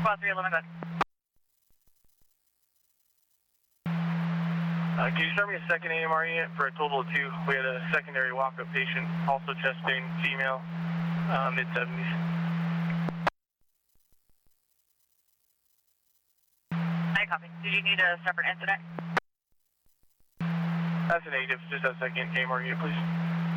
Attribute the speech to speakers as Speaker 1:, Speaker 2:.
Speaker 1: Squad 311, go ahead.
Speaker 2: Can you start me a second AMR unit for a total of 2? We had a secondary walk-up patient, also chest pain, female, mid-70s.
Speaker 1: I copy. Did you need a separate incident?
Speaker 2: That's a negative. Just a second AMR unit, please.